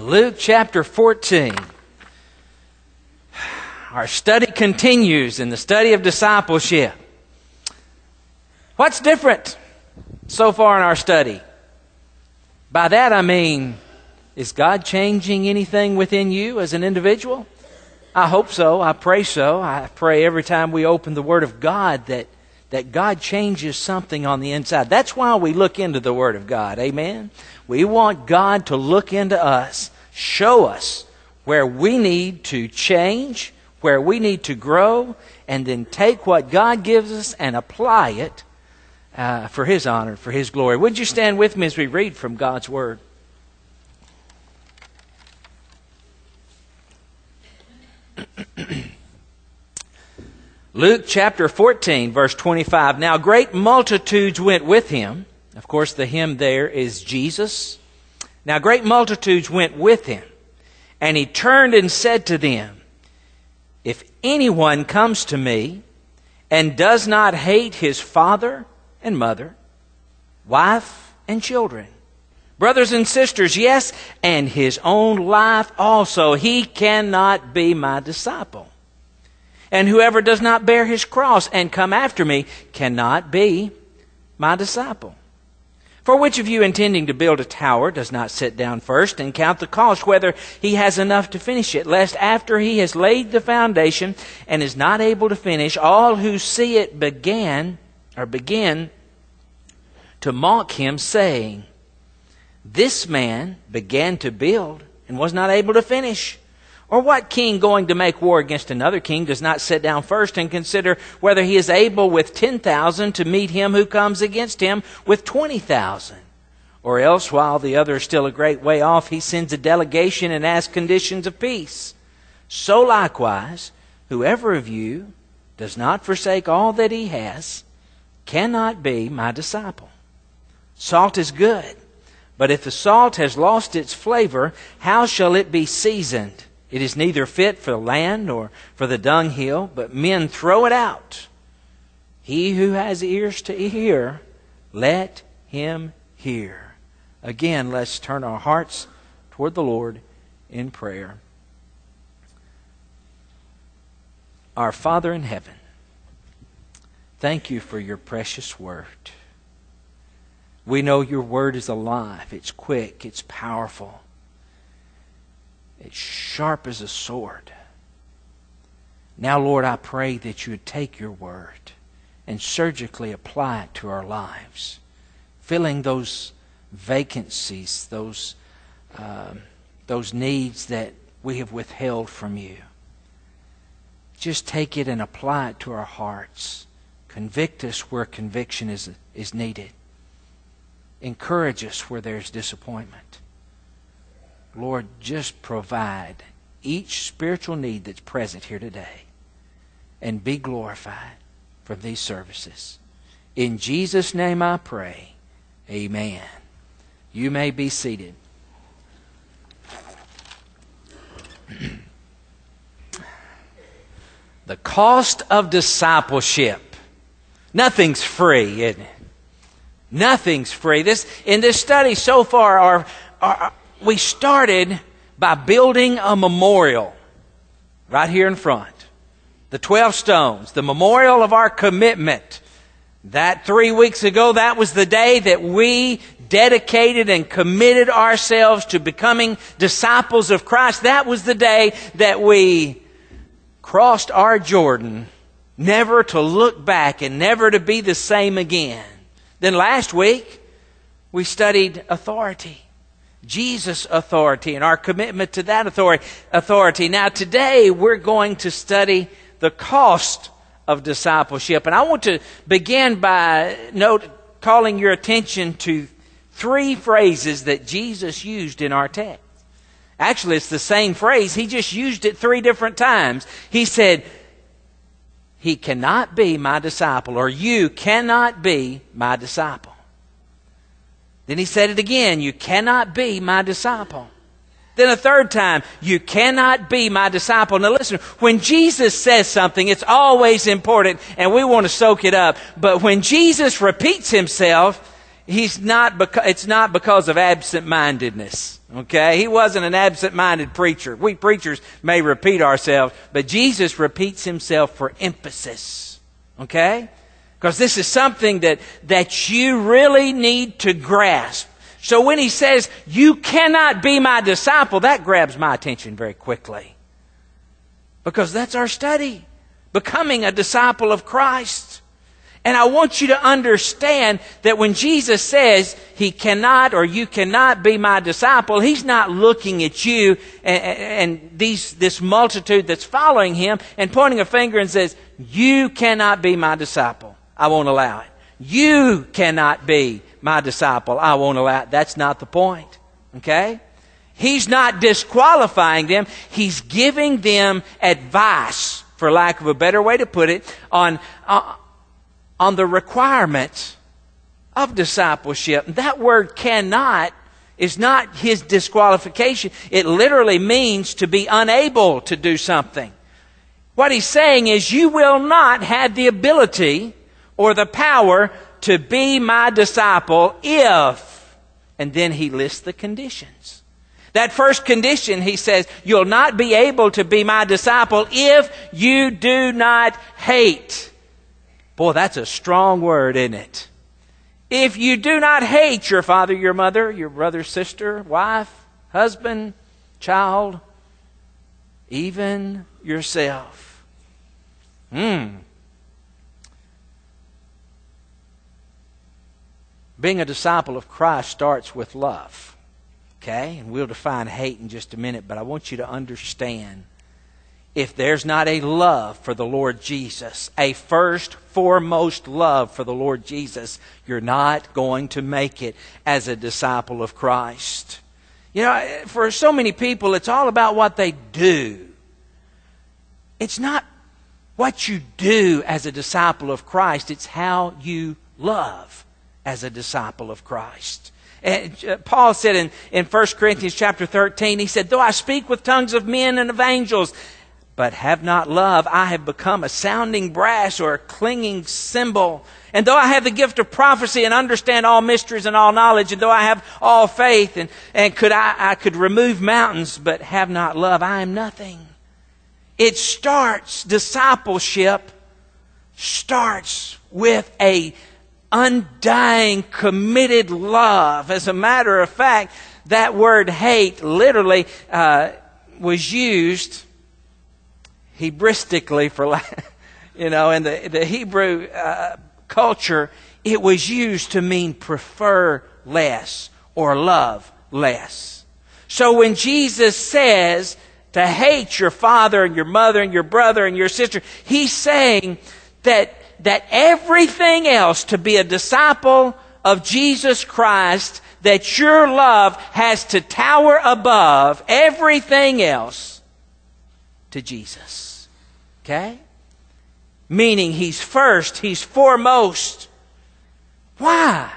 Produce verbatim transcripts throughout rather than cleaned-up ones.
Luke chapter fourteen. Our study continues in the study of discipleship. What's different so far in our study? By that I mean, is God changing anything within you as an individual? I hope so. I pray so. I pray every time we open the Word of God that, that God changes something on the inside. That's why we look into the Word of God. Amen? We want God to look into us, show us where we need to change, where we need to grow, and then take what God gives us and apply it uh, for His honor, for His glory. Would you stand with me as we read from God's Word? Luke chapter fourteen, verse twenty-five. Now great multitudes went with him. Of course, the him there is Jesus. Now great multitudes went with him. And he turned and said to them, if anyone comes to me and does not hate his father and mother, wife and children, brothers and sisters, yes, and his own life also, he cannot be my disciple. And whoever does not bear his cross and come after me cannot be my disciple. For which of you intending to build a tower does not sit down first and count the cost, whether he has enough to finish it, lest after he has laid the foundation and is not able to finish, all who see it began or begin to mock him, saying, this man began to build and was not able to finish. Or what king going to make war against another king does not sit down first and consider whether he is able with ten thousand to meet him who comes against him with twenty thousand? Or else, while the other is still a great way off, he sends a delegation and asks conditions of peace. So likewise, whoever of you does not forsake all that he has cannot be my disciple. Salt is good, but if the salt has lost its flavor, how shall it be seasoned? It is neither fit for the land nor for the dunghill, but men throw it out. He who has ears to hear, let him hear. Again, let's turn our hearts toward the Lord in prayer. Our Father in heaven, thank you for your precious word. We know your word is alive, it's quick, it's powerful. It's sharp as a sword. Now, Lord, I pray that you would take your word and surgically apply it to our lives, filling those vacancies, those, uh, those needs that we have withheld from you. Just take it and apply it to our hearts. Convict us where conviction is, is needed. Encourage us where there's disappointment. Lord, just provide each spiritual need that's present here today and be glorified from these services. In Jesus' name I pray. Amen. You may be seated. The cost of discipleship. Nothing's free, isn't it? Nothing's free. This in this study so far, our, our we started by building a memorial right here in front. The twelve stones, the memorial of our commitment. That three weeks ago, that was the day that we dedicated and committed ourselves to becoming disciples of Christ. That was the day that we crossed our Jordan, never to look back and never to be the same again. Then last week, we studied authority. Jesus' authority and our commitment to that authority. authority. Now today we're going to study the cost of discipleship. And I want to begin by note calling your attention to three phrases that Jesus used in our text. Actually, it's the same phrase. He just used it three different times. He said, he cannot be my disciple, or you cannot be my disciple. Then he said it again, you cannot be my disciple. Then a third time, you cannot be my disciple. Now listen, when Jesus says something, it's always important and we want to soak it up. But when Jesus repeats himself, he's not beca- it's not because of absent-mindedness. Okay? He wasn't an absent-minded preacher. We preachers may repeat ourselves, but Jesus repeats himself for emphasis. Okay? Because this is something that, that you really need to grasp. So when he says, you cannot be my disciple, that grabs my attention very quickly. Because that's our study. Becoming a disciple of Christ. And I want you to understand that when Jesus says he cannot or you cannot be my disciple, he's not looking at you and, and these, this multitude that's following him and pointing a finger and says, you cannot be my disciple. I won't allow it. You cannot be my disciple. I won't allow it. That's not the point. Okay? He's not disqualifying them. He's giving them advice, for lack of a better way to put it, on, uh, on the requirements of discipleship. That word cannot is not his disqualification. It literally means to be unable to do something. What he's saying is you will not have the ability or the power to be my disciple if, and then he lists the conditions. That first condition, he says, you'll not be able to be my disciple if you do not hate. Boy, that's a strong word, isn't it? If you do not hate your father, your mother, your brother, sister, wife, husband, child, even yourself. Hmm. Being a disciple of Christ starts with love. Okay? And we'll define hate in just a minute, but I want you to understand, if there's not a love for the Lord Jesus, a first, foremost love for the Lord Jesus, you're not going to make it as a disciple of Christ. You know, for so many people, it's all about what they do. It's not what you do as a disciple of Christ, it's how you love as a disciple of Christ. And Paul said in, in First Corinthians chapter thirteen, he said, though I speak with tongues of men and of angels, but have not love, I have become a sounding brass or a clinging cymbal. And though I have the gift of prophecy and understand all mysteries and all knowledge, and though I have all faith and, and could I, I could remove mountains, but have not love, I am nothing. It starts, discipleship starts with a undying, committed love. As a matter of fact, that word hate literally uh, was used Hebristically for, you know, in the, the Hebrew uh, culture, it was used to mean prefer less or love less. So when Jesus says to hate your father and your mother and your brother and your sister, he's saying that that everything else, to be a disciple of Jesus Christ, that your love has to tower above everything else to Jesus. Okay? Meaning he's first, he's foremost. Why?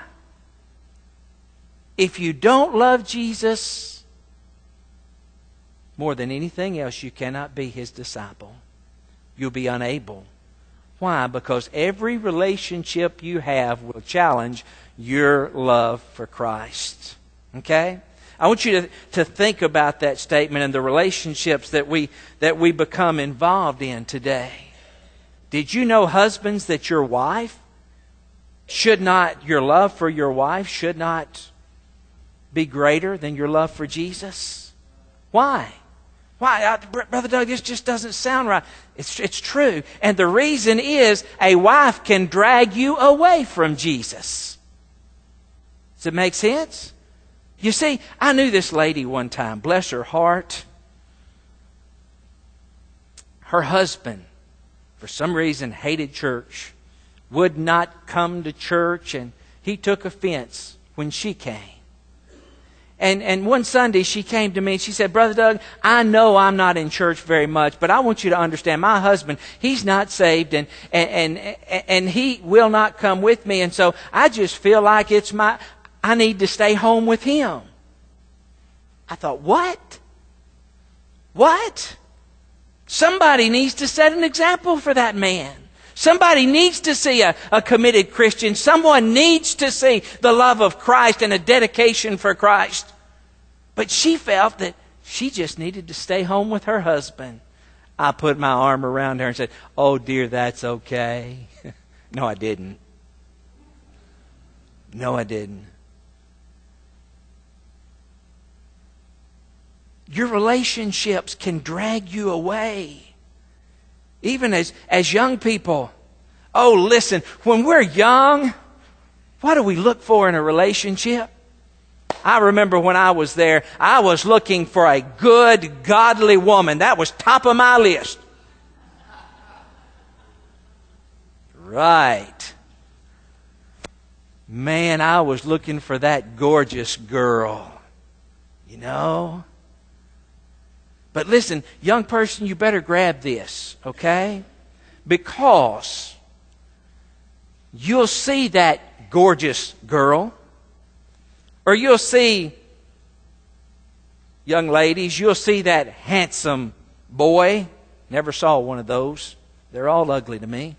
If you don't love Jesus more than anything else, you cannot be his disciple. You'll be unable. Why? Because every relationship you have will challenge your love for Christ. Okay? I want you to, to think about that statement and the relationships that we that we become involved in today. Did you know, husbands, that your wife should not, your love for your wife should not be greater than your love for Jesus? Why? Why? Uh, Brother Doug, this just doesn't sound right. It's, it's true. And the reason is a wife can drag you away from Jesus. Does it make sense? You see, I knew this lady one time, bless her heart. Her husband, for some reason, hated church, would not come to church, and he took offense when she came. And and one Sunday she came to me and she said, Brother Doug, I know I'm not in church very much, but I want you to understand my husband, he's not saved and and and, and he will not come with me. And so I just feel like it's my, I need to stay home with him. I thought, what? What? Somebody needs to set an example for that man. Somebody needs to see a, a committed Christian. Someone needs to see the love of Christ and a dedication for Christ. But she felt that she just needed to stay home with her husband. I put my arm around her and said, "Oh, dear, that's okay." No, I didn't. No, I didn't. Your relationships can drag you away. Even as, as young people. Oh, listen, when we're young, what do we look for in a relationship? I remember when I was there, I was looking for a good, godly woman. That was top of my list. Right. Man, I was looking for that gorgeous girl. You know? But listen, young person, you better grab this, okay? Because you'll see that gorgeous girl, or you'll see, young ladies, you'll see that handsome boy. Never saw one of those. They're all ugly to me.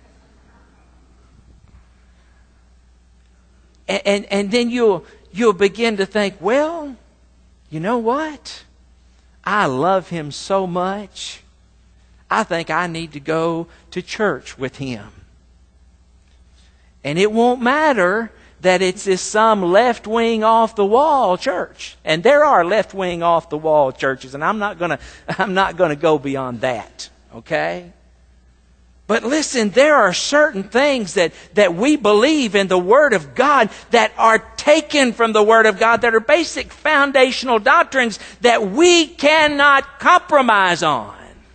And, and, and then you'll, you'll begin to think, well, you know what? I love him so much. I think I need to go to church with him. And it won't matter that it's this some left-wing off-the-wall church. And there are left-wing off-the-wall churches, and I'm not gonna I'm not gonna go beyond that. Okay? But listen, there are certain things that, that we believe in the Word of God that are taken from the Word of God, that are basic foundational doctrines that we cannot compromise on.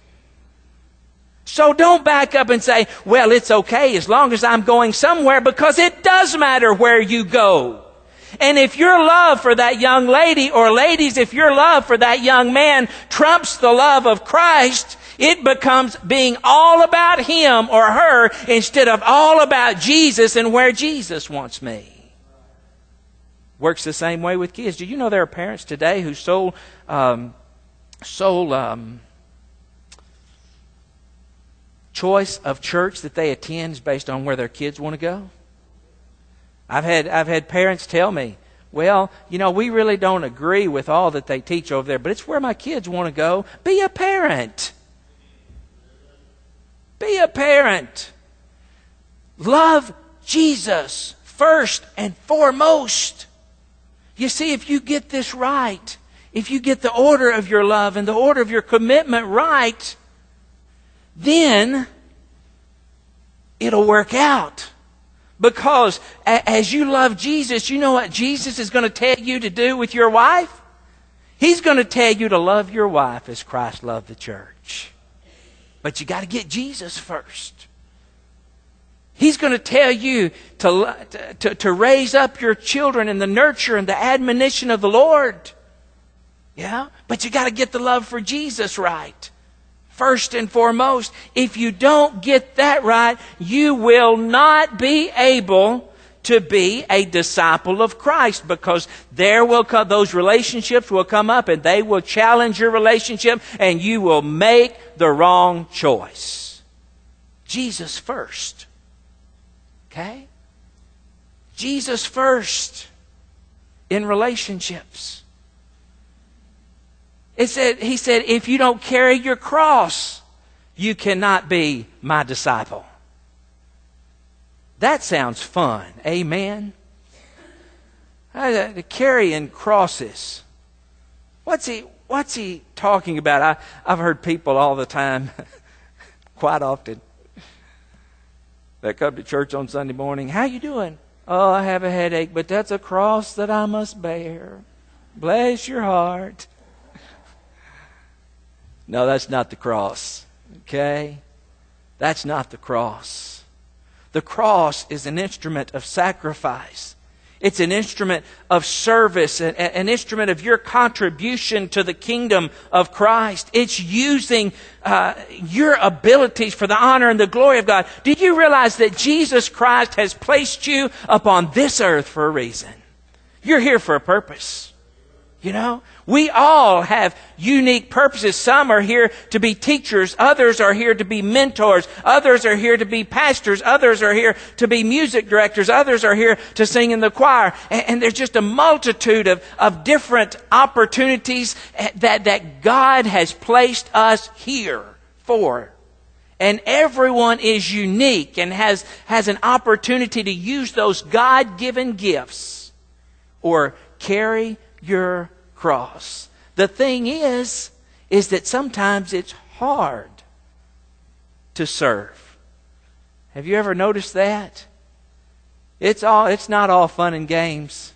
So don't back up and say, well, it's okay as long as I'm going somewhere, because it does matter where you go. And if your love for that young lady, or ladies, if your love for that young man trumps the love of Christ, it becomes being all about him or her instead of all about Jesus and where Jesus wants me. Works the same way with kids. Do you know there are parents today whose sole, um, sole um, choice of church that they attend is based on where their kids want to go? I've had I've had parents tell me, well, you know, we really don't agree with all that they teach over there, but it's where my kids want to go. Be a parent. Be a parent. Love Jesus first and foremost. You see, if you get this right, if you get the order of your love and the order of your commitment right, then it'll work out. Because as you love Jesus, you know what Jesus is going to tell you to do with your wife? He's going to tell you to love your wife as Christ loved the church. But you got to get Jesus first. He's going to tell you to, to, to raise up your children in the nurture and the admonition of the Lord. Yeah? But you got to get the love for Jesus right. First and foremost, if you don't get that right, you will not be able to be a disciple of Christ, because there will come, those relationships will come up and they will challenge your relationship and you will make the wrong choice. Jesus first. Okay? Jesus first in relationships. It said, he said, if you don't carry your cross, you cannot be my disciple. That sounds fun. Amen. Uh, carrying crosses. What's he, what's he talking about? I, I've heard people all the time, quite often, that come to church on Sunday morning. How you doing? Oh, I have a headache, but that's a cross that I must bear. Bless your heart. No, that's not the cross. Okay? That's not the cross. The cross is an instrument of sacrifice. It's an instrument of service, an, an instrument of your contribution to the kingdom of Christ. It's using uh, your abilities for the honor and the glory of God. Do you realize that Jesus Christ has placed you upon this earth for a reason? You're here for a purpose. You know, we all have unique purposes. Some are here to be teachers. Others are here to be mentors. Others are here to be pastors. Others are here to be music directors. Others are here to sing in the choir. And, and there's just a multitude of, of different opportunities that, that God has placed us here for. And everyone is unique and has, has an opportunity to use those God-given gifts or carry your cross. The thing is, is that sometimes it's hard to serve. Have you ever noticed that? It's all, it's not all fun and games.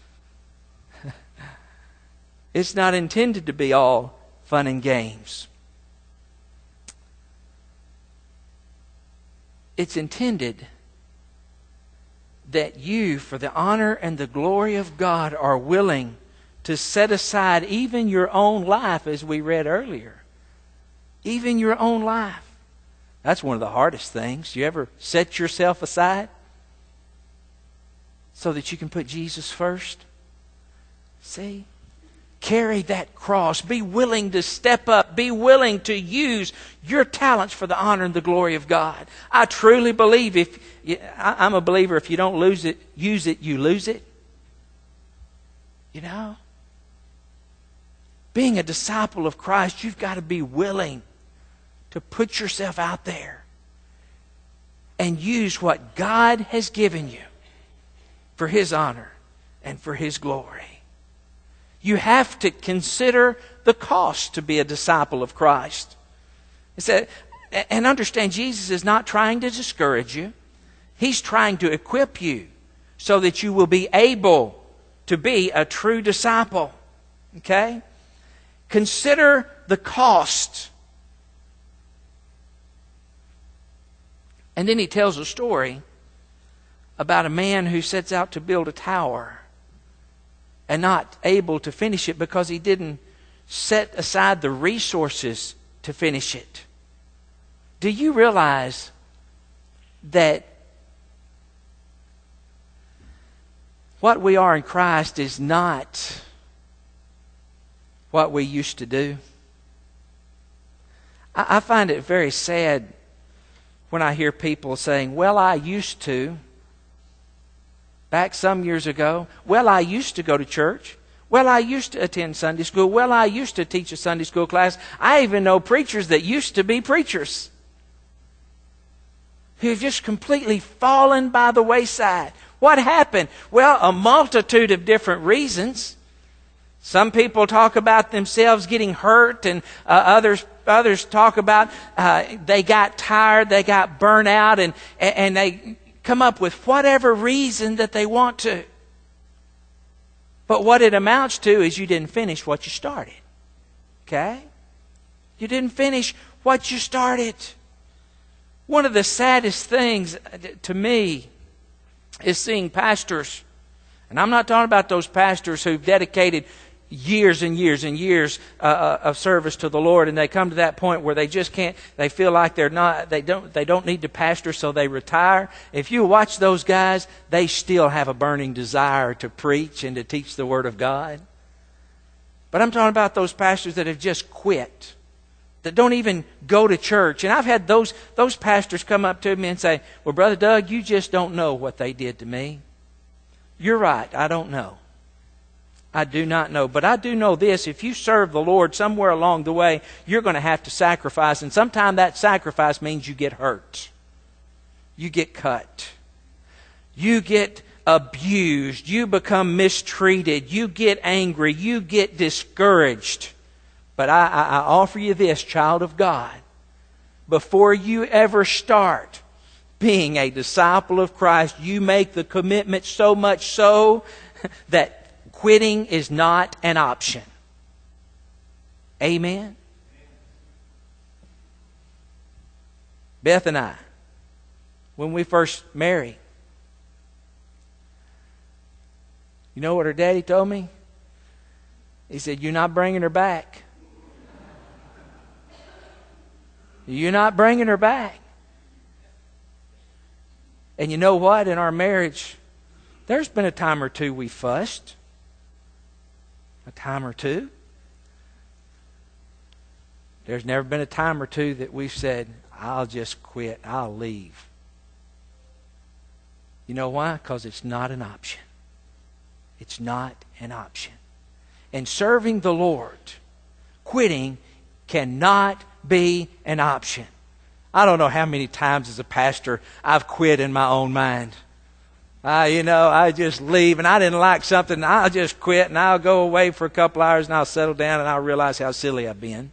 It's not intended to be all fun and games. It's intended that you, for the honor and the glory of God, are willing to set aside even your own life, as we read earlier. Even your own life. That's one of the hardest things. You ever set yourself aside so that you can put Jesus first? See? Carry that cross. Be willing to step up. Be willing to use your talents for the honor and the glory of God. I truly believe if I'm a believer, if you don't lose it, use it, you lose it. You know? Being a disciple of Christ, you've got to be willing to put yourself out there and use what God has given you for His honor and for His glory. You have to consider the cost to be a disciple of Christ. And understand, Jesus is not trying to discourage you. He's trying to equip you so that you will be able to be a true disciple. Okay? Consider the cost. And then he tells a story about a man who sets out to build a tower and not able to finish it because he didn't set aside the resources to finish it. Do you realize that what we are in Christ is not what we used to do? I, I find it very sad when I hear people saying, well, I used to. Back some years ago, well, I used to go to church. Well, I used to attend Sunday school. Well, I used to teach a Sunday school class. I even know preachers that used to be preachers who have just completely fallen by the wayside. What happened? Well, a multitude of different reasons. Some people talk about themselves getting hurt, and uh, others others talk about uh, they got tired, they got burnt out, and and they come up with whatever reason that they want to. But what it amounts to is you didn't finish what you started. Okay? You didn't finish what you started. One of the saddest things to me is seeing pastors, and I'm not talking about those pastors who've dedicated years and years and years uh, of service to the Lord, and they come to that point where they just can't, they feel like they're not, they don't, they don't need to pastor, so they retire. If you watch those guys, they still have a burning desire to preach and to teach the Word of God. But I'm talking about those pastors that have just quit, that don't even go to church. And I've had those, those pastors come up to me and say, well, Brother Doug, you just don't know what they did to me. You're right, I don't know. I do not know. But I do know this. If you serve the Lord somewhere along the way, you're going to have to sacrifice. And sometimes that sacrifice means you get hurt. You get cut. You get abused. You become mistreated. You get angry. You get discouraged. But I, I, I offer you this, child of God. Before you ever start being a disciple of Christ, you make the commitment so much so that quitting is not an option. Amen? Beth and I, when we first married, you know what her daddy told me? He said, you're not bringing her back. You're not bringing her back. And you know what? In our marriage, there's been a time or two we fussed. A time or two. There's never been a time or two that we've said, I'll just quit, I'll leave. You know why? Because it's not an option. It's not an option. And serving the Lord, quitting cannot be an option. I don't know how many times as a pastor I've quit in my own mind. I, you know, I just leave and I didn't like something, I'll just quit and I'll go away for a couple hours and I'll settle down and I'll realize how silly I've been.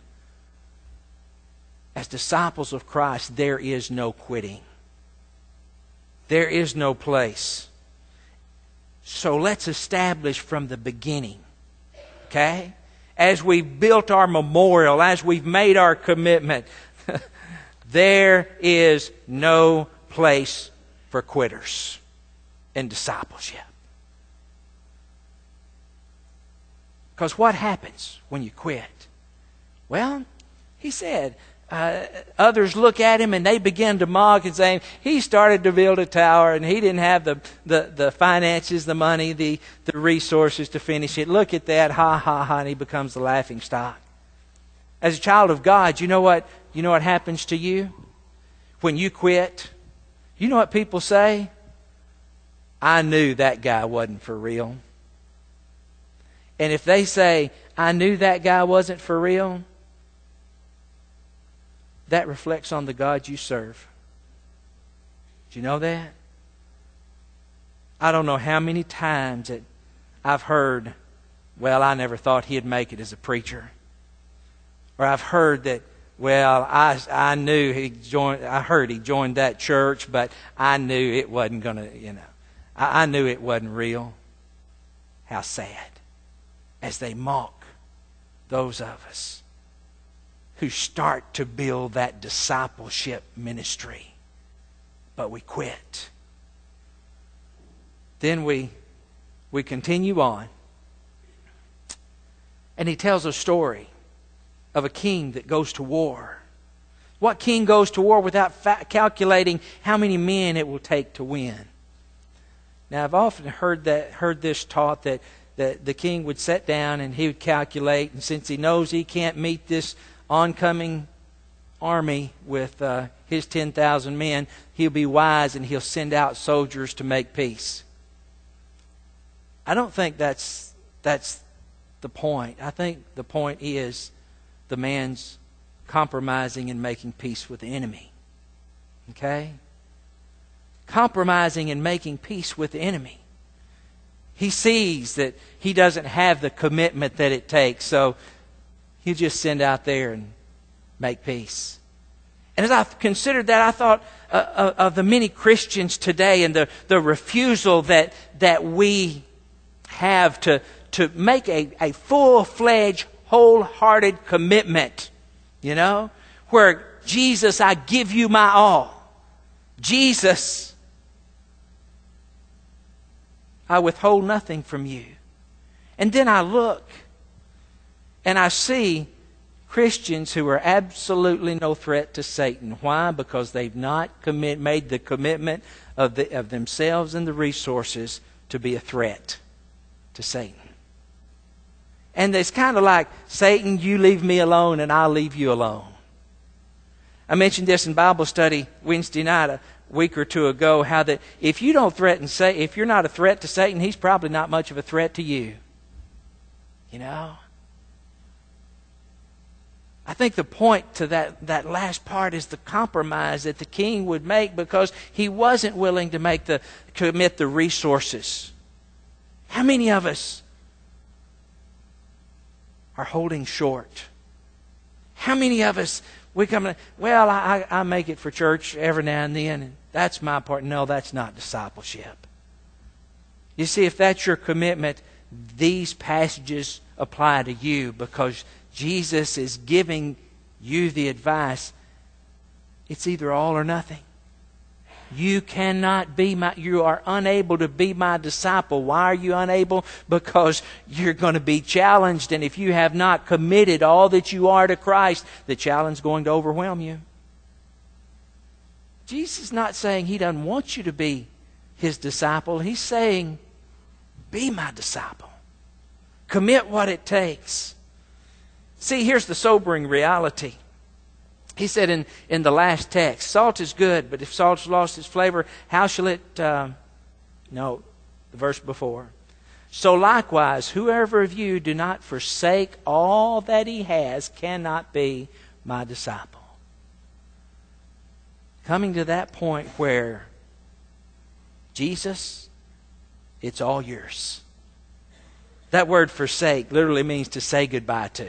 As disciples of Christ, there is no quitting. There is no place. So let's establish from the beginning, okay? As we've built our memorial, as we've made our commitment, there is no place for quitters in discipleship. Because what happens when you quit? Well, he said, Uh, others look at him and they begin to mock and say, he started to build a tower and he didn't have the, the, the finances, the money, the, the resources to finish it. Look at that, ha, ha, ha, and he becomes the laughing stock. As a child of God, you know what, you know what happens to you? When you quit, you know what people say? I knew that guy wasn't for real. And if they say, I knew that guy wasn't for real, that reflects on the God you serve. Do you know that? I don't know how many times that I've heard, well, I never thought he'd make it as a preacher. Or I've heard that, well, I, I knew he joined, I heard he joined that church, but I knew it wasn't going to, you know, I, I knew it wasn't real. How sad. As they mock those of us who start to build that discipleship ministry, but we quit. Then we we continue on, and he tells a story of a king that goes to war. What king goes to war without fa- calculating how many men it will take to win? Now, I've often heard that heard this taught that that the king would sit down and he would calculate, and since he knows he can't meet this oncoming army with uh, his ten thousand men, he'll be wise and he'll send out soldiers to make peace. I don't think that's that's the point. I think the point is the man's compromising and making peace with the enemy. Okay? Compromising and making peace with the enemy. He sees that he doesn't have the commitment that it takes, so he'll just send out there and make peace. And as I considered that, I thought uh, of the many Christians today and the, the refusal that that we have to, to make a, a full-fledged, wholehearted commitment. You know? Where, Jesus, I give you my all. Jesus, I withhold nothing from you. And then I look and I see Christians who are absolutely no threat to Satan. Why? Because they've not commit, made the commitment of, the, of themselves and the resources to be a threat to Satan. And it's kind of like, Satan, you leave me alone and I'll leave you alone. I mentioned this in Bible study Wednesday night a week or two ago, how that if you don't threaten Satan, if you're not a threat to Satan, he's probably not much of a threat to you. You know? I think the point to that, that last part is the compromise that the king would make, because he wasn't willing to make the commit the resources. How many of us are holding short? How many of us we come, well, I, I make it for church every now and then, and that's my part. No, that's not discipleship. You see, if that's your commitment, these passages apply to you, because Jesus is giving you the advice. It's either all or nothing. You cannot be my, you are unable to be my disciple. Why are you unable? Because you're going to be challenged. And if you have not committed all that you are to Christ, the challenge is going to overwhelm you. Jesus is not saying He doesn't want you to be His disciple. He's saying, be my disciple. Commit what it takes. See, here's the sobering reality. He said in, in the last text, salt is good, but if salt's lost its flavor, how shall it... Uh, no, the verse before. So likewise, whoever of you do not forsake all that he has cannot be my disciple. Coming to that point where Jesus, it's all yours. That word forsake literally means to say goodbye to.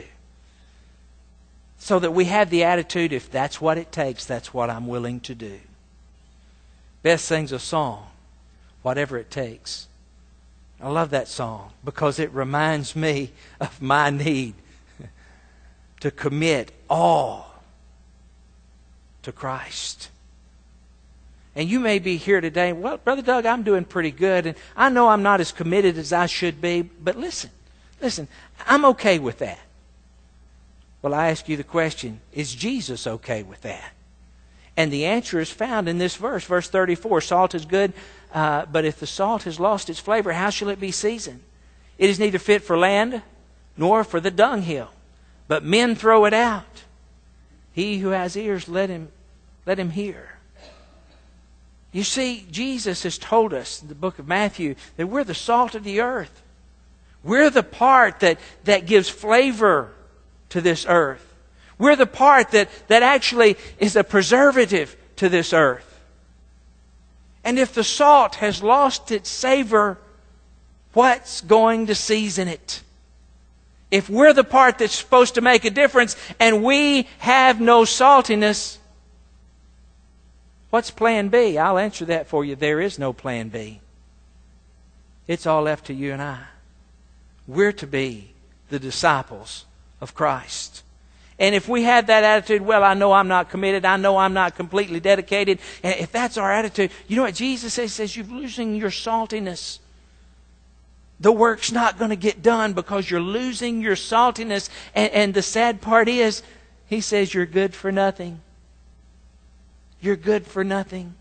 So that we have the attitude, if that's what it takes, that's what I'm willing to do. Beth sings a song, Whatever It Takes. I love that song because it reminds me of my need to commit all to Christ. And you may be here today, well, Brother Doug, I'm doing pretty good, and I know I'm not as committed as I should be, but listen, listen, I'm okay with that. Well, I ask you the question, is Jesus okay with that? And the answer is found in this verse, verse thirty-four. Salt is good, uh, but if the salt has lost its flavor, how shall it be seasoned? It is neither fit for land nor for the dunghill, but men throw it out. He who has ears, let him, let him hear. You see, Jesus has told us in the book of Matthew that we're the salt of the earth. We're the part that, that gives flavor to this earth. We're the part that, that actually is a preservative to this earth. And if the salt has lost its savor, what's going to season it? If we're the part that's supposed to make a difference and we have no saltiness, what's plan B? I'll answer that for you. There is no plan B. It's all left to you and I. We're to be the disciples of Christ. And if we have that attitude, well, I know I'm not committed, I know I'm not completely dedicated, and if that's our attitude, you know what Jesus says? He says, you're losing your saltiness. The work's not going to get done because you're losing your saltiness. And, and the sad part is, He says you're good for nothing. You're good for nothing.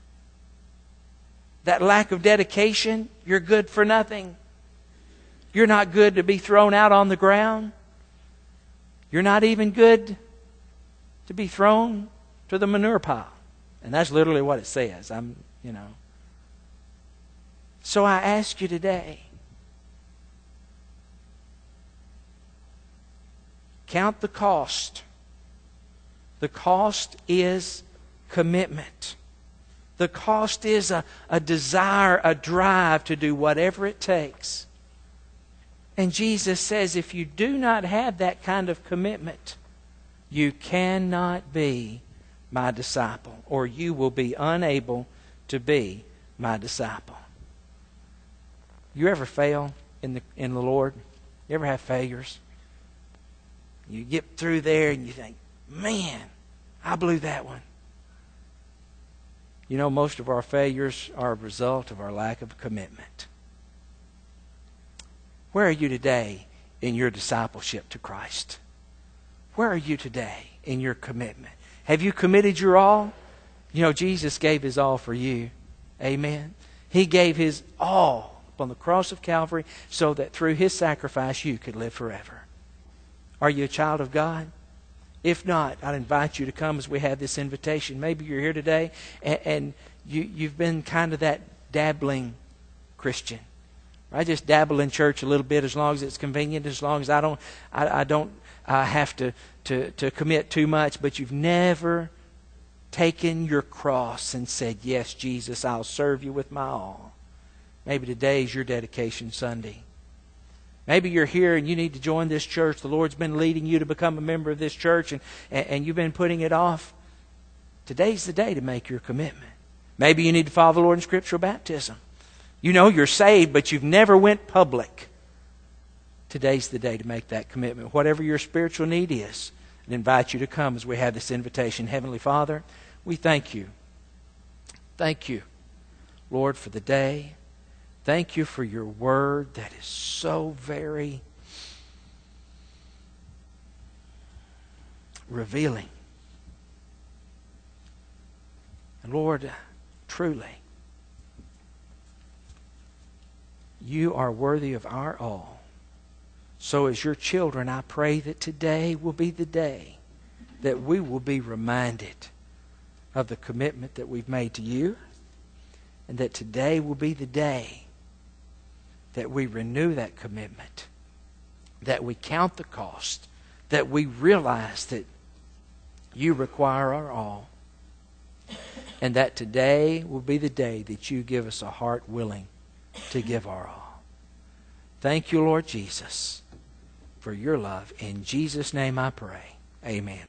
That lack of dedication, you're good for nothing. You're not good to be thrown out on the ground. You're not even good to be thrown to the manure pile. And that's literally what it says. I'm, you know. So I ask you today, count the cost. The cost is commitment. The cost is a, a desire, a drive to do whatever it takes. And Jesus says if you do not have that kind of commitment, you cannot be my disciple, or you will be unable to be my disciple. You ever fail in the in the Lord? You ever have failures? You get through there and you think, man, I blew that one. You know, most of our failures are a result of our lack of commitment. Where are you today in your discipleship to Christ? Where are you today in your commitment? Have you committed your all? You know, Jesus gave His all for you. Amen. He gave His all upon the cross of Calvary so that through His sacrifice you could live forever. Are you a child of God? If not, I'd invite you to come as we have this invitation. Maybe you're here today and, and you, you've been kind of that dabbling Christian. I just dabble in church a little bit as long as it's convenient, as long as I don't, I, I don't uh, have to, to, to commit too much. But you've never taken your cross and said, yes, Jesus, I'll serve you with my all. Maybe today is your dedication Sunday. Maybe you're here and you need to join this church. The Lord's been leading you to become a member of this church and, and, and you've been putting it off. Today's the day to make your commitment. Maybe you need to follow the Lord in scriptural baptism. You know you're saved, but you've never went public. Today's the day to make that commitment. Whatever your spiritual need is, I invite you to come as we have this invitation. Heavenly Father, we thank you. Thank you, Lord, for the day. Thank you for your word that is so very revealing. And Lord, truly, you are worthy of our all. So as your children, I pray that today will be the day that we will be reminded of the commitment that we've made to you, and that today will be the day that we renew that commitment, that we count the cost, that we realize that you require our all, and that today will be the day that you give us a heart willing to give our all. Thank you, Lord Jesus, for your love. In Jesus' name I pray. Amen.